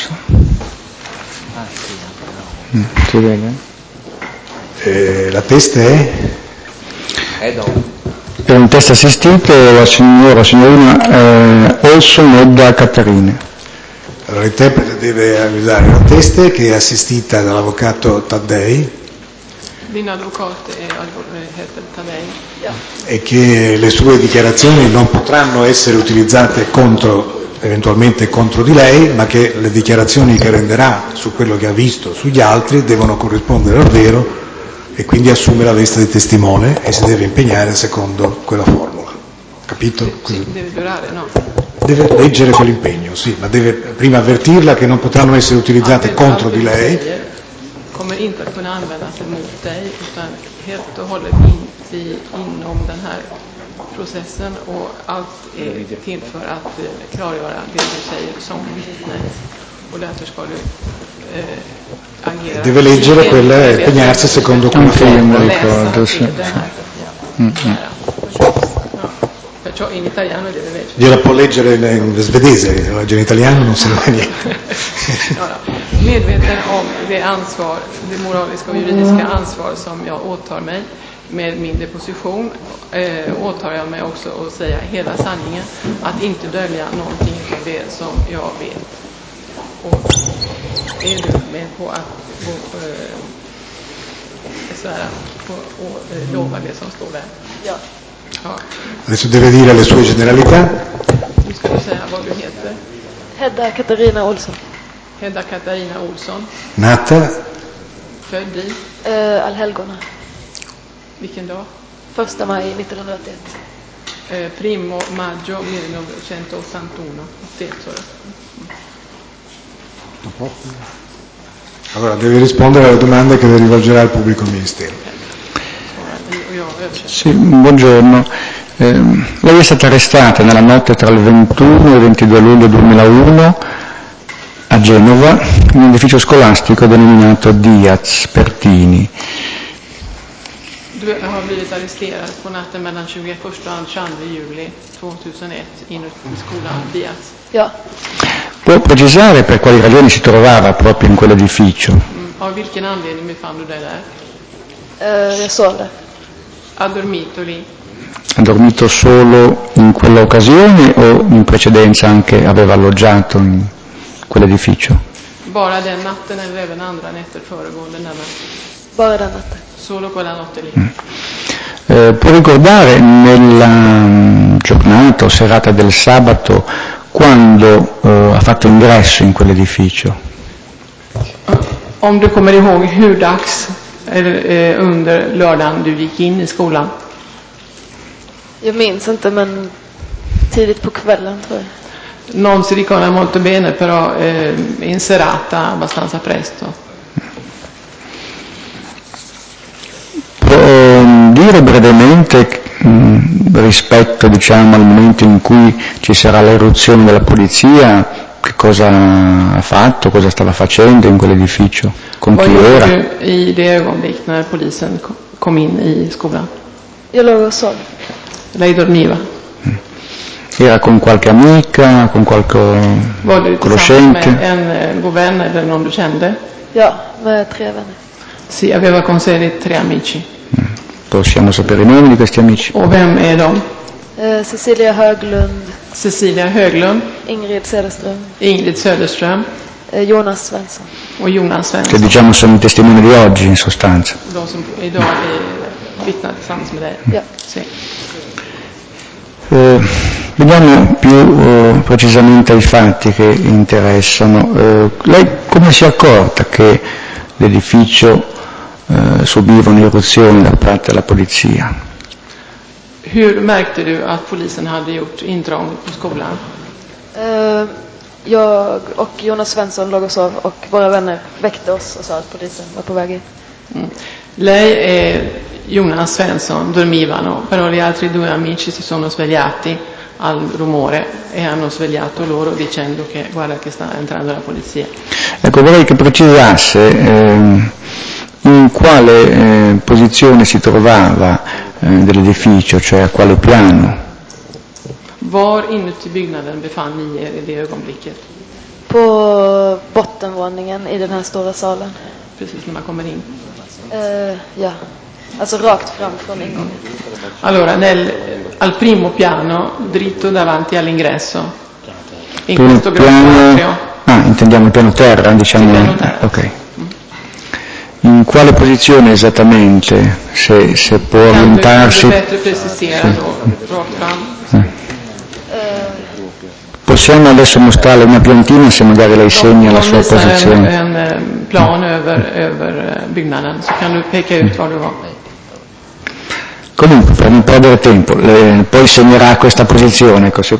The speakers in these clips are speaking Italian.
adesso. Si vede? La testa è? Per un test assistito la signorina Olson Edda Caterina. Allora l'interprete deve avvisare la testa, che è assistita dall'avvocato Taddei. Din advokat heter Taddei. E che le sue dichiarazioni non potranno essere utilizzate eventualmente contro di lei, ma che le dichiarazioni che renderà su quello che ha visto sugli altri devono corrispondere al vero, e quindi assume la veste di testimone e si deve impegnare secondo quella formula. Capito? Sì, deve giurare, no? Deve leggere quell'impegno, sì, ma deve prima avvertirla che non potranno essere utilizzate contro di lei. Kommer inte att kunna användas emot dig, utan helt och hållet inom den här processen, och allt är till för att klargöra det du säger som vittne, och därför ska du agera. Deve leggere quella e impegnarsi secondo quella formula. Perciò in italiano deve leggere. Gliela può leggere in svedese, legge in italiano non se ne va niente. Medveten om det ansvar, det moraliska och juridiska ansvar som jag åtar mig med min deposition, åtar jag mig också att säga hela sanningen, att inte dölja någonting av det som jag vet. Och är du med på att svära och lova det som står där? Ja. Adesso deve dire le sue generalità. Nu ska du säga vad du heter. Hedda Katarina Olsson. Hedda Katarina Olsson. Nata? Född i? Allhelgona. Vilken dag? 1 maj 1981. Primo maggio 1981. Allora deve rispondere alle domande che le rivolgerà il pubblico ministero. Sì, buongiorno. Lei è stata arrestata nella notte tra il 21 e il 22 luglio 2001 a Genova in un edificio scolastico denominato Diaz Pertini. Du har blivit arresterad på natten mellan 21 och 22 juli 2001 in skolan Diaz. Ja. Può precisare per quali ragioni si trovava proprio in quell'edificio? Av vilken anledning befann du dig där? Jag sov där. Ha dormito lì? Ha dormito solo in quell'occasione o in precedenza anche aveva alloggiato in quell'edificio? Bara den natten eller även andra nätter föregående denna? Bara den natten. Solo quella notte lì. Può ricordare nella giornata o serata del sabato quando ha fatto ingresso in quell'edificio? Om du kommer ihåg hur dags under lördagen du gick in i skolan? Jag minns inte, men tidigt på kvällen tror jag. Non si ricorda molto bene, però in serata abbastanza presto. Può dire brevemente rispetto al momento in cui ci sarà l'eruzione della polizia, che cosa ha fatto, cosa stava facendo in quell'edificio, con chi era? I det ögonblick när polisen kom in i skolan? Jag låg och sov. Lei dormiva? Era con qualche amica, con qualche conoscente? Med en god vän eller någon du kände? Ja, med 3 vänner. Sì, aveva con sé 3 amici. Possiamo sapere i nomi di questi amici? Och vem är de? Cecilia Höglund. Cecilia Höglund. Ingrid Söderström. Ingrid Söderström. Jonas Svensson. Och Jonas Svensson. Che diciamo sono i testimoni di oggi in sostanza. De som idag vittnar tillsammans med dig? Ja. Sì. Veniamo più precisamente ai fatti che interessano. Lei come si è accorta che l'edificio subiva un'eruzione da parte della polizia? Hur märkte du att polisen hade gjort intrång på skolan? Jag och Jonas Svensson låg och sov, och våra vänner väckte oss och sa att polisen var på väg in. Lei e Jonas Svensson dormivano, però gli altri 2 amici si sono svegliati al rumore e hanno svegliato loro dicendo che guarda che sta entrando la polizia. Ecco, vorrei che precisasse in quale posizione si trovava dell'edificio, cioè a quale piano. Var inuti byggnaden befann ni er i det ögonblicket? På bottenvåningen i den här stora salen. Precis när man kommer in. Ja, alltså rakt fram från ingången. Allora, al primo piano, dritto davanti all'ingresso, in Primo questo grosso atrio. Intendiamo il piano terra, diciamo. Sì, piano terra. Ok. In quale posizione esattamente, se può orientarsi? Kan du bättre precisera då, rakt fram? Possiamo adesso mostrarle una piantina se magari lei segna la sua posizione. En plan över byggnaden, så kan du peka ut var du var. Comunque, per non perdere tempo, poi segnerà questa posizione. Così.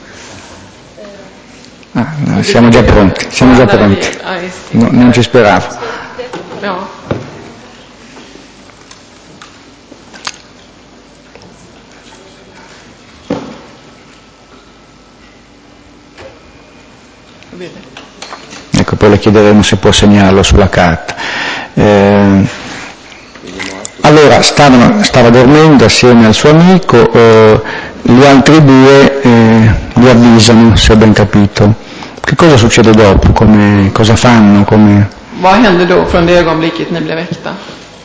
Siamo già pronti. No, non ci speravo. Ja. Ecco, poi le chiederemo se può segnarlo sulla carta. Allora, stava dormendo assieme al suo amico, gli altri due li avvisano, se ho ben capito. Che cosa succede dopo? Cosa fanno? Vad hände då från det ögonblicket ni blev väckta?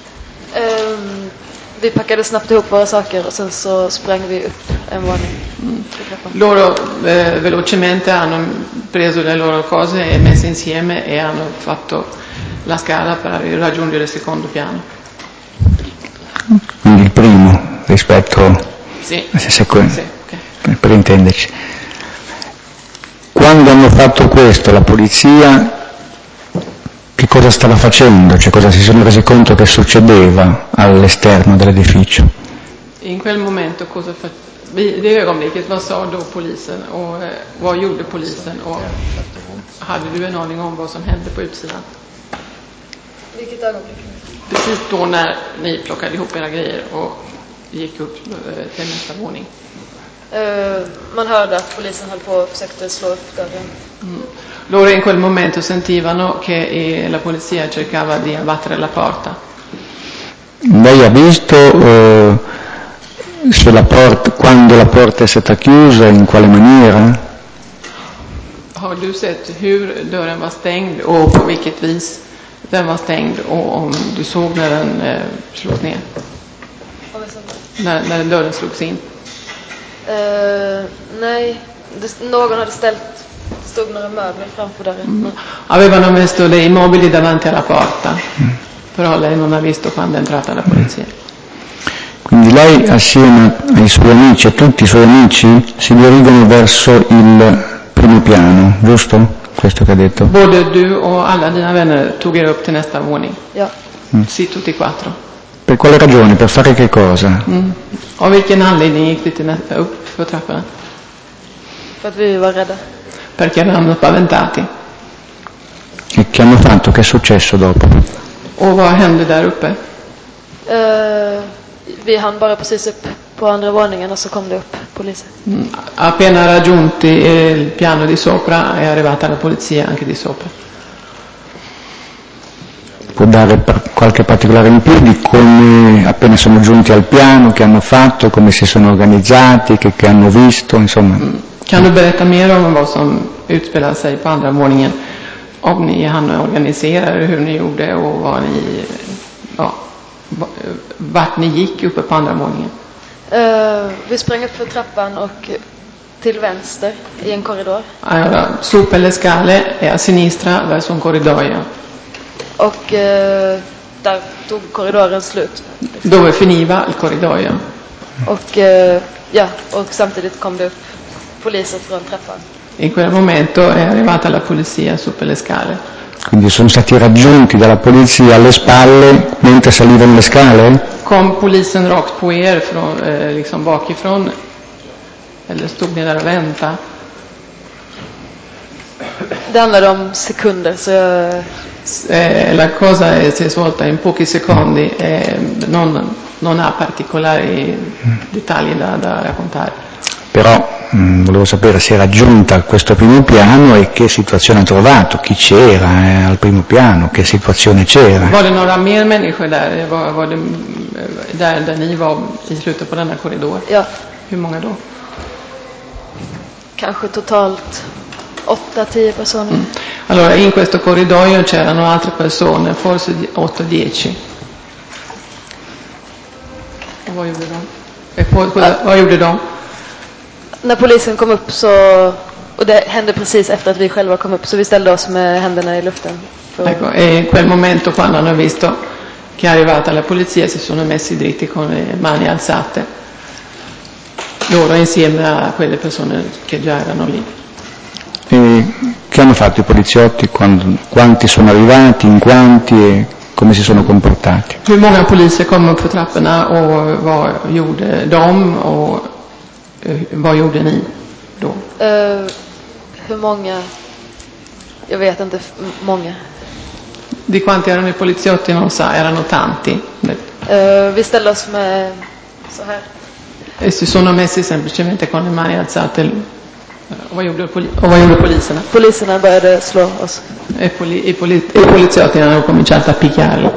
Vi packade snabbt ihop våra saker och sen så sprang vi upp en våning. Loro velocemente hanno preso le loro cose e messe insieme e hanno fatto la scala per raggiungere il secondo piano. Quindi il primo rispetto Sì. Okay. Per intenderci. Quando hanno fatto questo, la polizia che cosa stava facendo? Cioè cosa si sono resi conto che succedeva all'esterno dell'edificio? In quel momento cosa i det ögonblicket, vad sa då polisen och vad gjorde polisen och hade du en aning om vad som hände på utsidan? Vilket ögonblick? Precis då när ni plockade ihop era grejer och gick upp till nästa våning. Man hörde att polisen höll på och försökte slå upp dörren. Loro in quel momento sentivano che la polizia cercava di abbattere la porta. Lei ha visto quando la porta è stata chiusa, in quale maniera? Har du sett hur dörren var stängd och på vilket vis den var stängd och om du såg när den slogs ner? När dörren slogs in? Nej, någon hade stod några möbler framför dörren. Avevano messo dei mobili davanti alla porta, però lei non ha visto quando è entrata la polizia. Quindi lei assieme ai suoi amici, a tutti i suoi amici, si dirigono verso il primo piano, giusto? Questo che ha detto? Både du och alla dina vänner tog er upp till nästa våning? Ja. Sì, tutti e quattro. Per quale ragione? Per fare che cosa? Av vilken anledning gick ni upp för trapporna? För att vi var rädda. Perché erano spaventati. E che hanno fatto? Che è successo dopo? Och vad hände där uppe? Vi hann bara precis upp på andra våningen och så kom det upp polisen. Appena raggiunti il piano di sopra è arrivata la polizia anche di sopra. Può dare qualche particolare in più di come appena sono giunti al piano, che hanno fatto, come si sono organizzati, che hanno visto, insomma. Kan du berätta mer om vad som utspelar sig på andra våningen? Om ni hann organisera hur ni gjorde och vad ni, vart ni gick uppe på andra våningen? Vi sprang upp för trappan och till vänster i en korridor. Allora, su per le scale e a sinistra verso un corridoio. Och där tog korridoren slut. Dove finiva il corridoio. Och och samtidigt kom det upp poliser från trappan. In quel momento è arrivata la polizia su per le scale. Quindi sono stati raggiunti dalla polizia alle spalle mentre salivano le scale? Kom polisen rakt på er från, liksom bakifrån? Eller stod ni där och väntade? Det handlade om sekunder så la cosa si è svolta in pochi secondi e non ha particolari dettagli da raccontare. Però volevo sapere se era giunta a questo primo piano e che situazione ha trovato, chi c'era al primo piano, che situazione c'era. Var det några mer människor där? Var det där ni var i slutet på denna korridor? Ja. Hur många då? Kanske totalt 8-10 persone. Allora, in questo corridoio c'erano altre persone, forse 8-10. Vad gjorde de? Vad gjorde de? När polisen kom upp så, och det hände precis efter att vi själva kom upp, så vi ställde oss med händerna i luften. Ecco, e in quel momento, quando hanno visto che è arrivata la polizia, si sono messi dritti con le mani alzate, loro insieme a quelle persone che già erano lì. E che hanno fatto i poliziotti? Quanti sono arrivati, in quanti e come si sono comportati? Hur många poliser kom upp för trapporna och vad gjorde de och vad gjorde ni då? Hur många? Jag vet inte, många. Di quanti erano i poliziotti non sa, erano tanti. Vi ställde oss med så här. E si sono messi semplicemente con le mani alzate. Vad gjorde poliserna? Poliserna började slå oss. E i poliziotti hanno cominciato a picchiarli.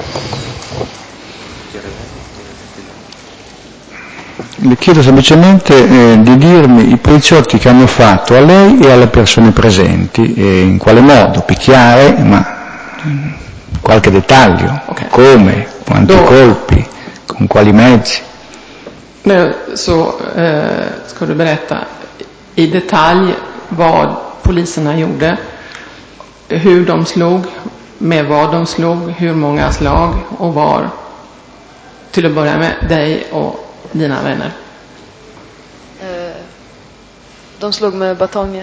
Le chiedo semplicemente di dirmi i poliziotti che hanno fatto a lei e alle persone presenti, e in quale modo, picchiare, ma qualche dettaglio, Okay. Come, quanti colpi, con quali mezzi. Så ska du berätta i detalj vad poliserna gjorde, hur de slog, med vad de slog, hur många slag och var. Till att börja med dig och dina vänner. De slog med batonger.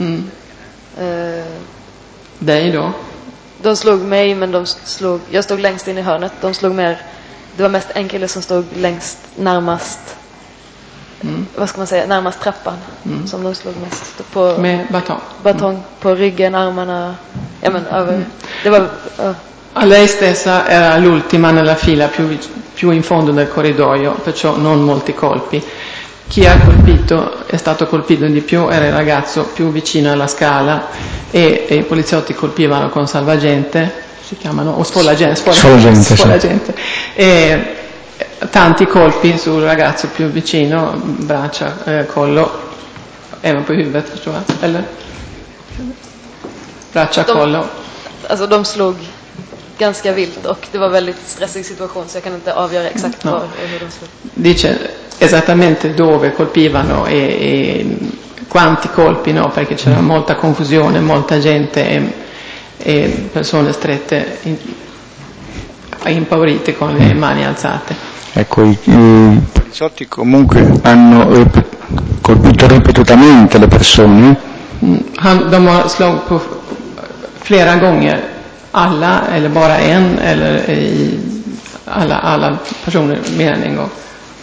Dig då? De slog mig, men jag stod längst in i hörnet. De slog mer. Det var mest en kille som stod längst närmast. Vad ska man säga? Närmast trappan. Som de slog mest på. Med batong. Batong på ryggen, armarna. Ja, men över. Det var. A lei stessa era l'ultima nella fila più in fondo del corridoio, perciò non molti colpi. Chi ha colpito, è stato colpito di più, era il ragazzo più vicino alla scala e i poliziotti colpivano con salvagente, si chiamano, o sfolagente. E tanti colpi sul ragazzo più vicino, braccia, collo, även på huvudet, tror jag, eller? Braccia, collo. Alltså de slog ganska vilt och det var väldigt stressig situation, så jag kan inte avgöra exakt var och hur de slog. Dice esattamente dove colpivano e quanti colpi, no, perché c'era molta confusione, molta gente e persone strette impaurite con le mani alzate. Ecco, i poliziotti comunque hanno colpito ripetutamente le persone. De har slagit på flera gånger alla, eller bara en, eller i alla personer mer än en gång.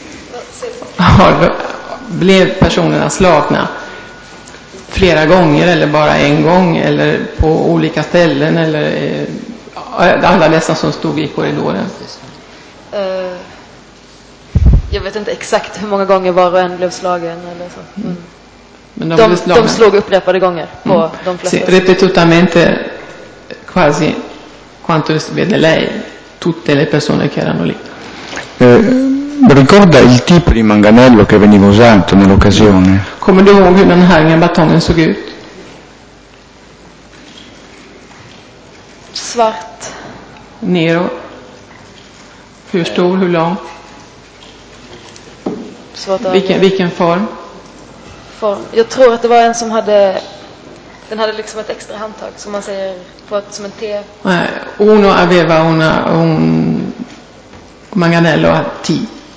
Blev personerna slagna flera gånger eller bara en gång eller på olika ställen, eller alla dessa som stod i korridoren? Jag vet inte exakt hur många gånger var och en blev slagen eller så. Men de slog upprepade gånger på de flesta. Ripetutamente, quasi quanto vede lei tutte le persone che erano lì. Ricorda il tipo di manganello che veniva usato nell'occasione? Kommer du ihåg hur den här batongen såg ut? Svart. Nero. Hur stor, hur lång? Vilken form? Jag tror att det var en som den hade liksom ett extra handtag, som man säger som en T. Uno aveva un manganello a T.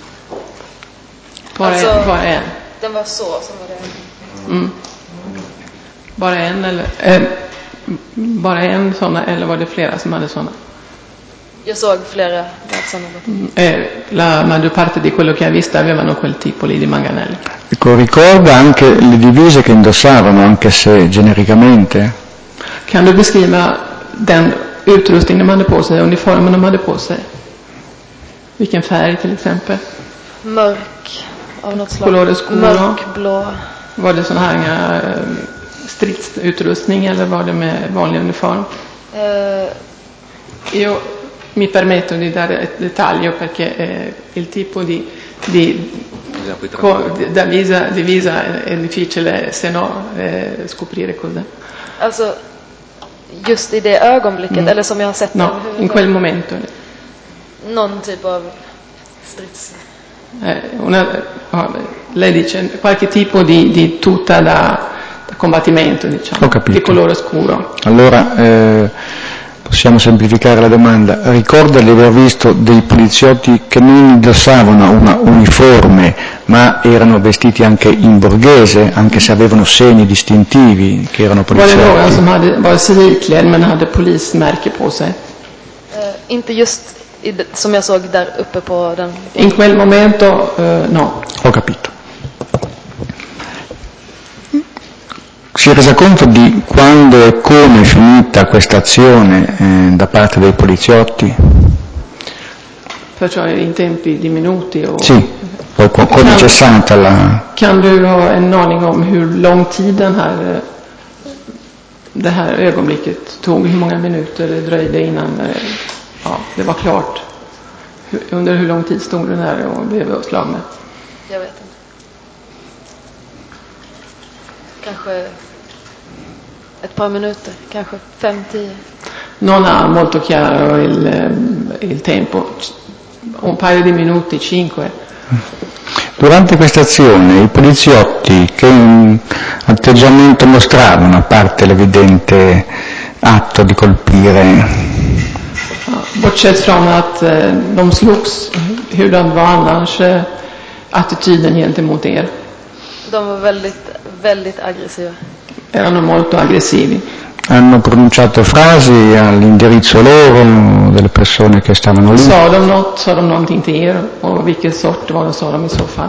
Bara en. Den var så som var det. Bara en, eller bara en såna, eller var det flera som hade såna? Jag såg flera sådana. La maggior parte di quello che ha visto avevano quel tipo lì di manganello. Ecco, ricorda anche le divise che indossavano, anche se genericamente? Kan du beskriva den utrustning de hade på sig, uniformen de hade på sig? Vilken färg till exempel? Mörk av något slag. Colore scuro. Mörkblå. Var det sån här stridsutrustning eller var det med vanlig uniform? Mi permetto di dare dettaglio perché il tipo di divisa è difficile se no scoprire cos'è. Alltså, just i det ögonblicket, eller som jag har sett No, in quel momento. någon typ av strids. Lei dice qualche tipo di tuta da combattimento, diciamo, Ho capito. di colore scuro. Allora, possiamo semplificare la domanda. Ricorda di aver visto dei poliziotti che non indossavano una uniforme, ma erano vestiti anche in borghese, anche se avevano segni distintivi, che erano Var det någon poliziotti? som var civilklädd men hade polismärke på sig? Inte just som jag såg där uppe på den. In quel momento no. Ho capito. Si è resa conto di quando e come è finita questa azione da parte dei poliziotti? Perciò in tempi di minuti o... Sì, poi come è cessata la... Kan du ha en aning om hur lång tid det här ögonblicket tog? Hur många minuter det dröjde innan det var klart? Under hur lång tid stod den här och blev slagna? Jag vet inte. Kanske ett par minuter, kanske 5-10. Non ha molto chiaro il tempo, un paio di minuti, 5. Durante questa azione i poliziotti che atteggiamento mostravano, a parte l'evidente atto di colpire? Bortsett från att de slogs, hur de var annars attityden gentemot er? De var väldigt, väldigt aggressiva. Erano molto aggressivi. Hanno pronunciato frasi all'indirizzo loro, delle persone che stavano lì? Sa de någonting till er? Och vilken sort var det sa de i så fall?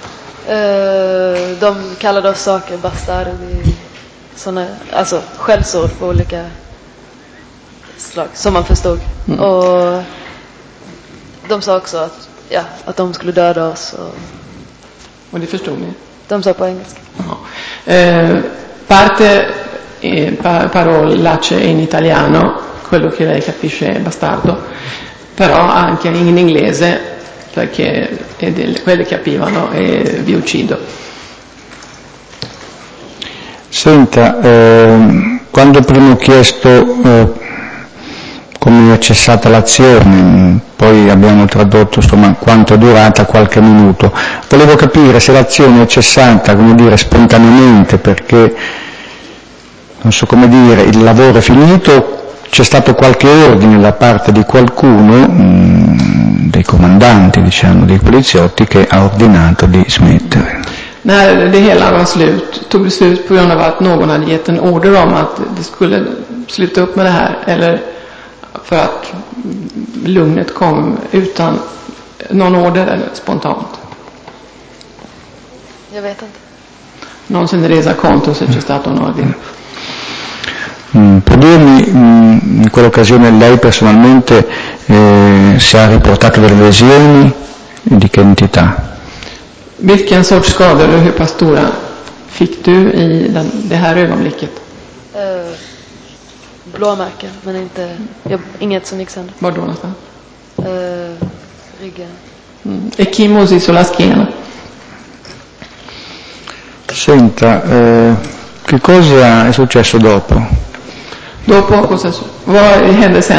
De kallade oss saker, bastardi, såna, alltså skällsord på olika slag, som man förstod. Och de sa också att de skulle döda oss. Och det förstod ni? De sa på engelska. Parte parolacce in italiano, quello che lei capisce è bastardo, però anche in inglese, perché quelli capivano e vi uccido. Senta, quando prima ho chiesto come è cessata l'azione, poi abbiamo tradotto quanto è durata, qualche minuto. Volevo capire se l'azione è cessata, come dire, spontaneamente, perché, non so come dire, il lavoro è finito, c'è stato qualche ordine da parte di qualcuno, dei comandanti, diciamo, dei poliziotti, che ha ordinato di smettere. När det hela var slut, tog det slut på grund av att någon hade gett en order om att det skulle sluta upp med det här, eller för att lugnet kom utan någon order eller spontant? Jag vet inte. Non se ne resa conto se c'è stato un ordine. Può dirmi, in quell'occasione lei personalmente si ha riportato delle lesioni e di che entità? Vilken sorts skador och hur pass stora fick du i det här ögonblicket? Blåmärken, men inget som gick sönder. Var då någonstans? Ryggen. Ecchimosi sulla schiena. Senta, che cosa è successo dopo? Dopo vad hände sen?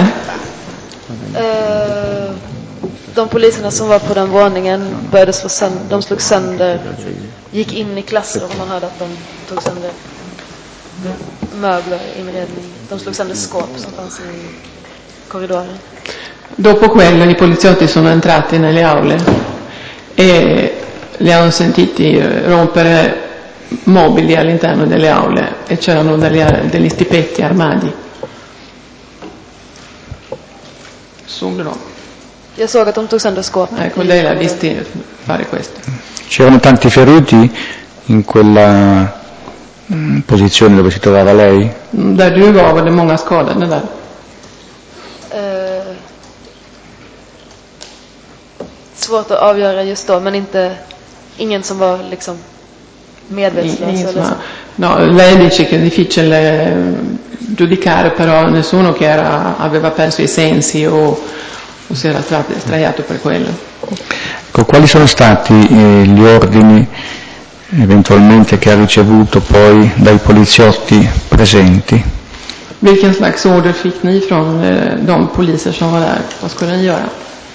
De poliserna som var på den våningen började de slog sönder, gick in i klassrum och man hörde att de tog sönder möbler, inredning. De slog sönder skåp som fanns i corridoren. Dopo quello i poliziotti sono entrati nelle aule e li hanno sentiti rompere mobili all'interno delle aule e c'erano degli stipetti armadi. Såg du dem? Jag såg att de tog sönder skåp. Ecco, lei l'ha visti fare questo. C'erano tanti feriti in quella posizione dove si trovava lei? Där du var det många skadade där? Svårt att avgöra just då, men ingen som var liksom medvetslös eller så. No, lei dice che è difficile giudicare, però nessuno che aveva perso i sensi o o si era straiato per quello. Ecco, quali sono stati gli ordini eventualmente che ha ricevuto poi dai poliziotti presenti? Vilken slags order fick ni från de poliser som var där? Vad skulle ni göra?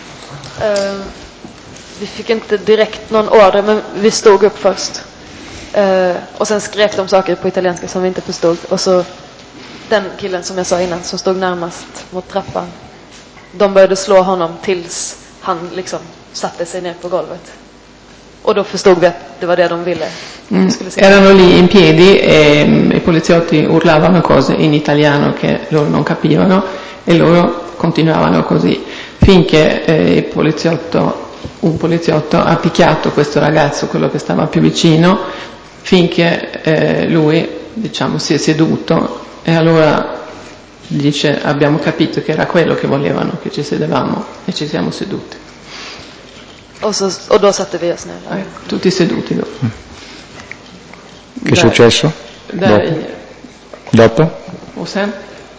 Vi fick inte direkt någon order, men vi stod upp först. Och sen skrek de saker på italienska som vi inte förstod. Och så den killen som jag sa innan, som stod närmast mot trappan, de började slå honom tills han liksom satte sig ner på golvet. Och då förstod vi att det var det de ville. Erano lì in piedi e i poliziotti urlavano cose in italiano che loro non capivano e loro continuavano così finché un poliziotto ha picchiato questo ragazzo, quello che stava più vicino, finché lui, diciamo, si è seduto, e allora dice: abbiamo capito che era quello che volevano, che ci sedevamo, e ci siamo seduti. Och då satte vi oss ner. Tutti seduti dopo. Che è successo? Dopo? Och sen?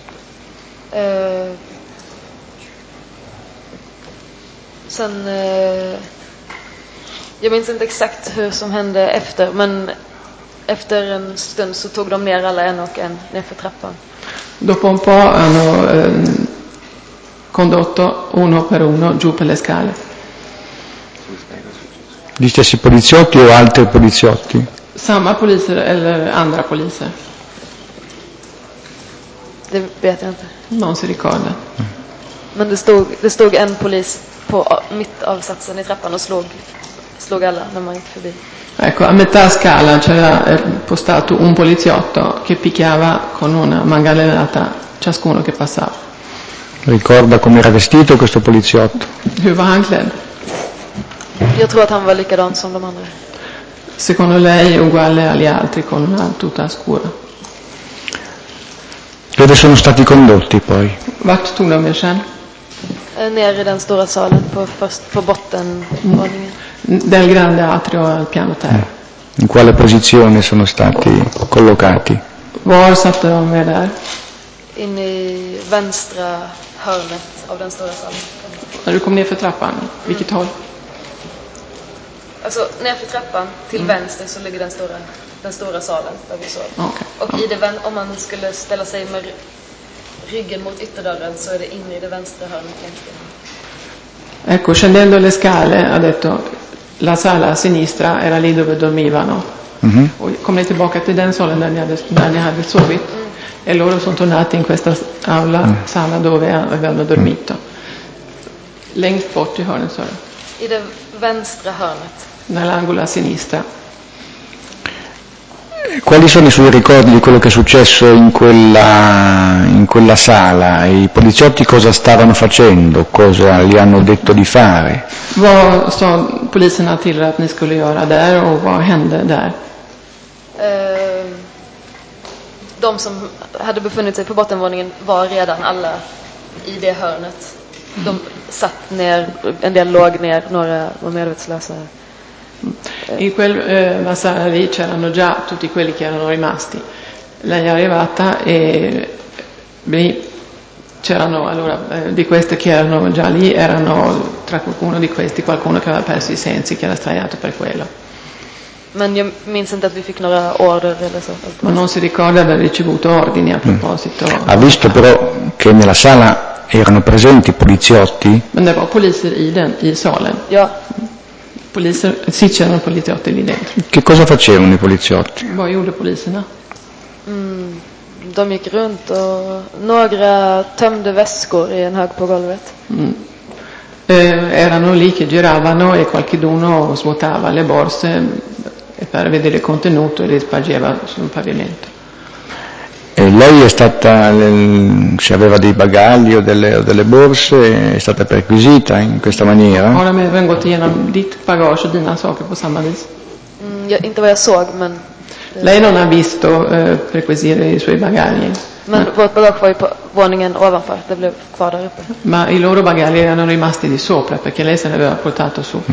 Jag minns inte exakt hur som hände efter, men efter en stund så tog de ner alla en och en nerför trappan. Dopo un po' hanno condotto uno per uno giù per le scale. Gli stessi poliziotti o altri poliziotti? Samma poliser eller andra poliser? Det vet jag inte. Non si ricorda. Men det stod en polis på mittavsatsen i trappan och slog alla när man gick förbi. Ecco, a metà scala c'era postato un poliziotto che picchiava con una manganellata ciascuno che passava. Ricorda come era vestito questo poliziotto? Hur var han klädd? Jag tror att han var likadan som de andra. Secondo lei uguale agli altri, con una tuta scura. Dove sono stati condotti poi? Vart tog de er sen? Ner i den stora salen på bottenvåningen. Del grande atrio al piano terra. In quale posizione sono stati collocati? Var satte de er där? In i vänstra hörnet av den stora salen. När du kom ner för trappan, vilket håll? Alltså nerför trappan till vänster så ligger den stora salen där vi sov. Okay. Och om man skulle ställa sig med ryggen mot ytterdörren så är det inne i det vänstra hörnet längst in. Ecco, scendendo le scale ha detto la sala a sinistra era lì dove dormivano. Och kom ni tillbaka till den salen där ni hade sovit? E loro sono tornati in questa sala dove avevano dormito. Längst bort i hörnet, sa du? I det vänstra hörnet. Nell'angolo a sinistra. Quali sono i suoi ricordi di quello che è successo in quella sala? I poliziotti cosa stavano facendo? Cosa gli hanno detto di fare? Vad sa poliserna till att ni skulle göra där och vad hände där? De som hade befunnit sig på bottenvåningen var redan alla i det hörnet. De satt ner, en del låg ner, några var medvetslösa. In quella sala lì c'erano già tutti quelli che erano rimasti. Lei è arrivata e lì c'erano allora di questi che erano già lì, erano tra qualcuno di questi qualcuno che aveva perso i sensi, che era straiato per quello. Men jag minns inte att vi fick några order eller så. Ma non si ricorda di aver ricevuto ordini a proposito. Ha visto però che nella sala erano presenti poliziotti? Men det var poliser i salen. Ja. Sì, c'erano poliziotti lì dentro. Che cosa facevano i poliziotti? Vad gjorde poliserna? De gick runt och några tömde väskor i en hög på golvet. Erano lì che giravano e qualcuno svuotava le borse per vedere il contenuto e le spargeva sul pavimento. E lei è stata, se aveva dei bagagli o delle borse, è stata perquisita in questa maniera? Har de även gått igenom ditt bagage och dina saker på samma vis? Inte vad jag såg, men... Lei non ha visto perquisire i suoi bagagli. Men vårt bagage var ju på våningen ovanför, det blev kvar där uppe. Ma i loro bagagli erano rimasti di sopra perché lei se ne aveva portato su.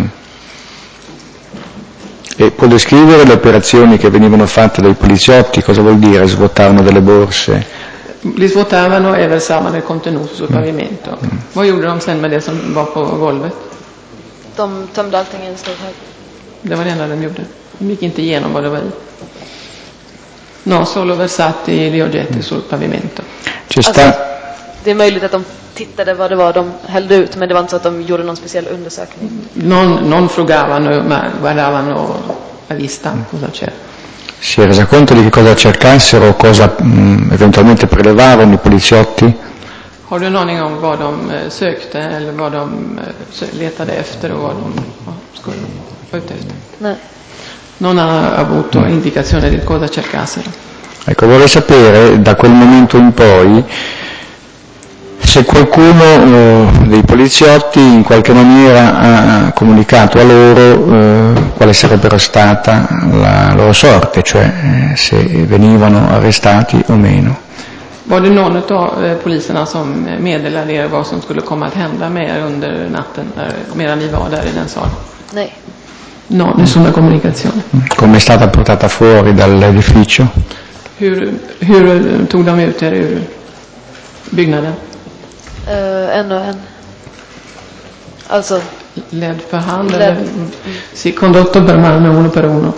E può descrivere le operazioni che venivano fatte dai poliziotti? Cosa vuol dire? Svuotavano delle borse? Li svuotavano e versavano il contenuto sul pavimento. Vad gjorde de sen med det som var på golvet? De tömde allting i en stor hög. Det var det enda de gjorde. De gick inte igenom vad det var i. No, solo versati gli oggetti sul pavimento. Alltså, det är möjligt att de tittade vad det var de hällde ut, men det var inte så att de gjorde någon speciell undersökning. Non frugavano, ma guardavano a vista cosa c'era. Si è resa conto di che cosa cercassero, cosa eventualmente prelevavano i poliziotti? Har du en aning om vad de sökte eller vad de letade efter och vad de skulle vara ute efter? Nej. Non ha avuto indicazione di cosa cercassero. Ecco, vorrei sapere da quel momento in poi se qualcuno dei poliziotti in qualche maniera ha comunicato a loro quale sarebbe stata la loro sorte, cioè se venivano arrestati o meno. Var det någon av poliserna som meddelade er vad som skulle komma att hända med er under natten medan ni var där i den salen? Nej. No, nessuna comunicazione. Come è stata portata fuori dall'edificio? Hur tog de ut er ur byggnaden? En och en. Alltså led för hand eller si condotto per mano uno per uno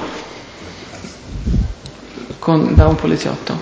da un poliziotto.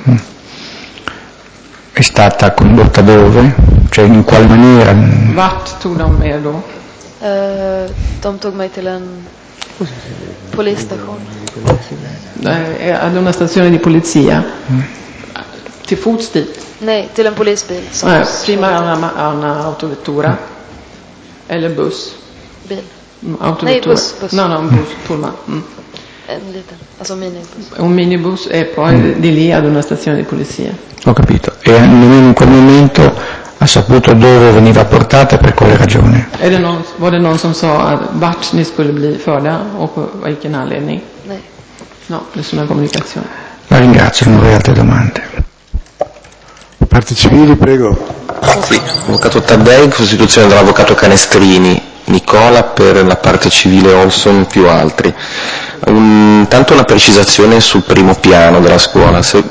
È stata condotta dove? Cioè in quale maniera? Vart tog de er då? De tog mig till en polisstation. Ad una stazione di polizia. Till fots dit? Nej, till en polisbil. Prima una autovettura eller buss? Bil. Nej, buss. No, un bus, pullman. En liten, alltså minibus. Un minibus e poi di lì ad una stazione di polizia. Ho capito. E nemmeno in quel momento ha saputo dove veniva portata e per quale ragione? Var det någon som sa vart ni skulle bli förda och på vilken anledning? Nej. No, nessuna comunicazione. La ringrazio, non avrei altre domande. Parti civili, prego. Sì, avvocato Taddei, sostituzione dell'avvocato Canestrini, Nicola per la parte civile Olson più altri. Tanto una precisazione sul primo piano della scuola, se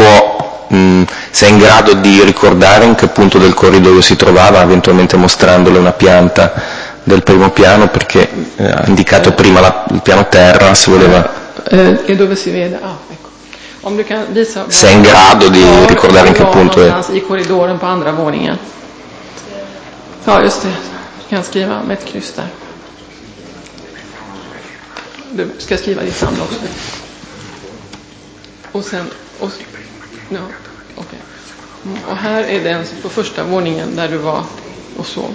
è in grado di ricordare in che punto del corridoio si trovava, eventualmente mostrandole una pianta del primo piano, perché ha indicato prima il piano terra, se voleva. E dove si vede? Ecco. Om du kan visa se è in grado di ricordare in che punto è. I korridoren på andra våningen. Ja, just det. Du kan skriva med ett kryss där. Du ska skriva ditt namn också. Och sen ja, okej. Och här är den på första våningen där du var och sov.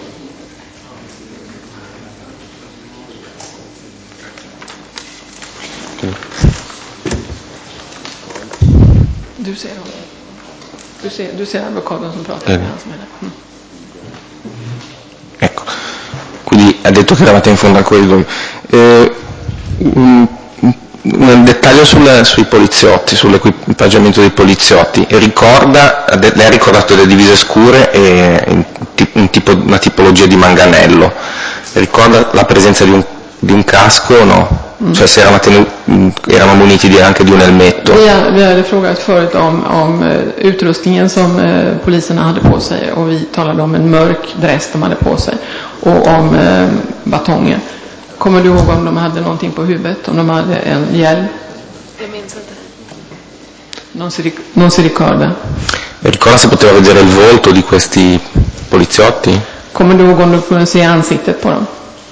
Du ser honom. Du ser avvocaten som pratar med hans med. Ecco, quindi ha detto che eravate in fondo al corridoio. Un dettaglio sui poliziotti, sull'equipaggiamento dei poliziotti. Lei ha ricordato le divise scure e una tipologia di manganello. Ricorda la presenza di un casco o no? Cioè se erano muniti anche di un elmetto. Vi hade frågat förut om utrustningen som poliserna hade på sig, och vi talade om en mörk dress de hade på sig och om batongen. Kommer du ihåg om de hade någonting på huvudet, om de hade en hjälm? Jag minns inte. Non si ricorda. Ricorda se poteva vedere il volto di questi poliziotti? Kommer du ihåg om du kunde se ansiktet på dem?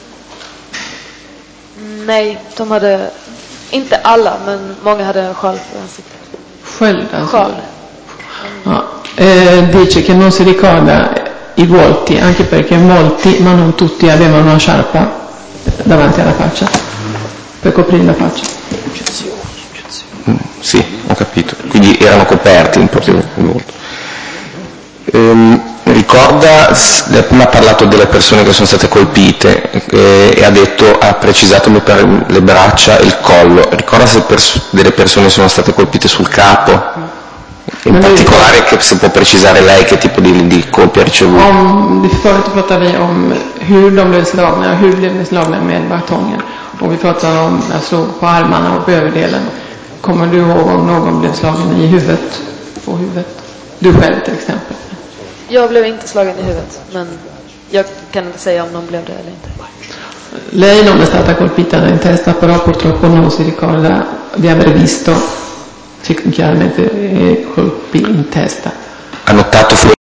Nej, de hade, inte alla, men många hade sjal för ansiktet. Sköld alltså? Sjal. Ja. Dice che non si ricorda i volti, anche perché molti, ma non tutti, avevano una sciarpa davanti alla faccia, per coprire la faccia. Sì, ho capito. Quindi erano coperti in proprio volto. Ricorda, prima ha parlato delle persone che sono state colpite e ha precisato le braccia e il collo. Ricorda se delle persone sono state colpite sul capo? In particolare, che se può precisare lei che tipo di colpi ha ricevuto? Förut pratade vi om hur de blev slagna med batongen, och vi pratade om jag slog på armarna och på överdelen. Kommer du ihåg om någon blev slagen i huvudet, på huvudet? Du själv till exempel? Jag blev inte slagen i huvudet, men jag kan inte säga om någon blev det eller inte. Lei non è stata colpita in testa, però purtroppo non si ricorda di aver visto chiaramente colpi in testa. Ha notato